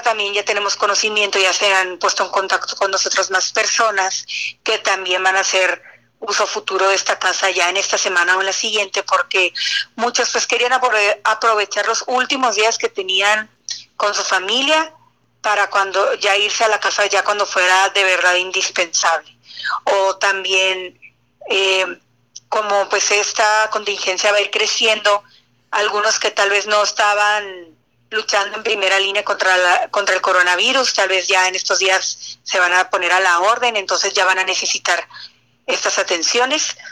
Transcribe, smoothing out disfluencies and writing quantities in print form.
también ya tenemos conocimiento, ya se han puesto en contacto con nosotros más personas que también van a hacer uso futuro de esta casa ya en esta semana o en la siguiente, porque muchos pues querían aprovechar los últimos días que tenían con su familia para cuando ya irse a la casa ya cuando fuera de verdad indispensable. O también como pues esta contingencia va a ir creciendo, algunos que tal vez no estaban luchando en primera línea contra el coronavirus, tal vez ya en estos días se van a poner a la orden, entonces ya van a necesitar estas atenciones.